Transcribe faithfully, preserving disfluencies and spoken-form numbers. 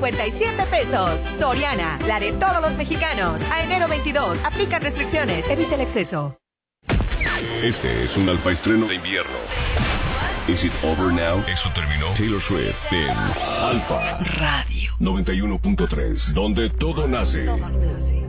cincuenta y siete pesos. Soriana, la de todos los mexicanos. A enero veintidós, aplica restricciones, evita el exceso. Este es un alfa estreno de invierno. Is it over now? Eso terminó. Taylor Swift en Alfa Radio noventa y uno punto tres, donde todo nace.